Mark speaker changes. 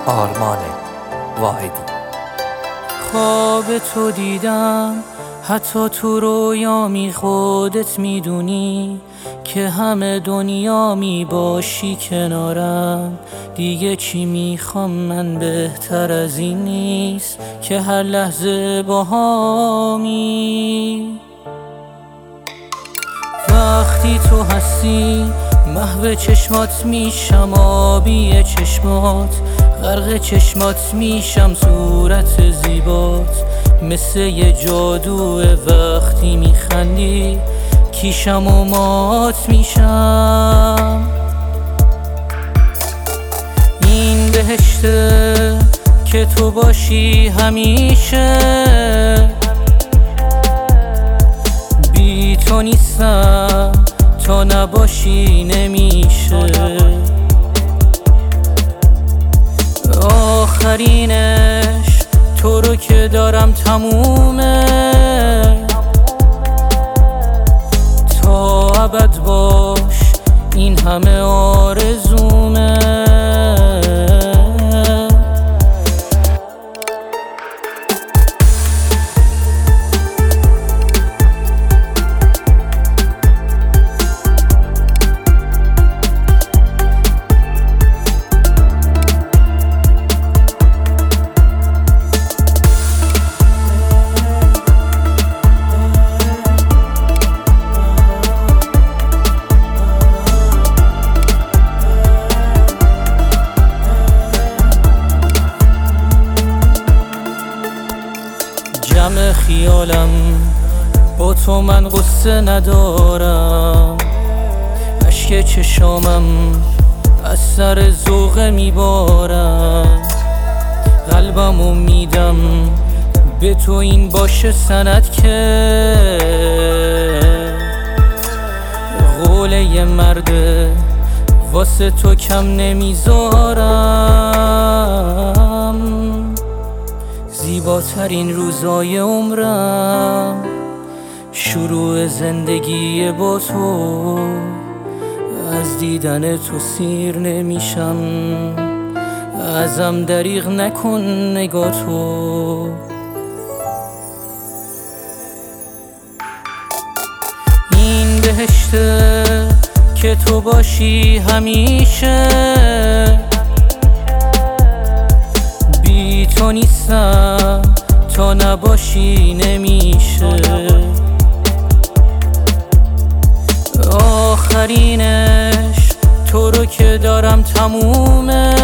Speaker 1: آرمان واحدی.
Speaker 2: خواب تو دیدم حتی تو رویامی، خودت میدونی که همه دنیا می باشی کنارم. دیگه چی میخوام من بهتر از این نیست که هر لحظه باهامی. وقتی تو هستی محو چشمات میشم، آبی چشمات غرق چشمات میشم، صورت زیبات مثل یه جادوه. وقتی میخندی کیشم و مات میشم. این بهشته که تو باشی همیشه، بی تو نیستم تا نباشی نمیشه. آخرینش تو رو که دارم تمومه، تا ابد باش این همه آرزومه. جمع خیالم با تو من قصه ندارم، اشک چشامم از سر ذوق میبارم. قلبمو میدم به تو این باشه سند که قول یه مرده واسه تو کم نمیذارم. زیباترین روزای عمرم شروع زندگی با تو، از دیدن تو سیر نمیشم، ازم دریغ نکن نگاه تو. این بهشته که تو باشی همیشه، بی تو نیستم تا نباشی نمیشه. آخرینش تو رو که دارم تمومه،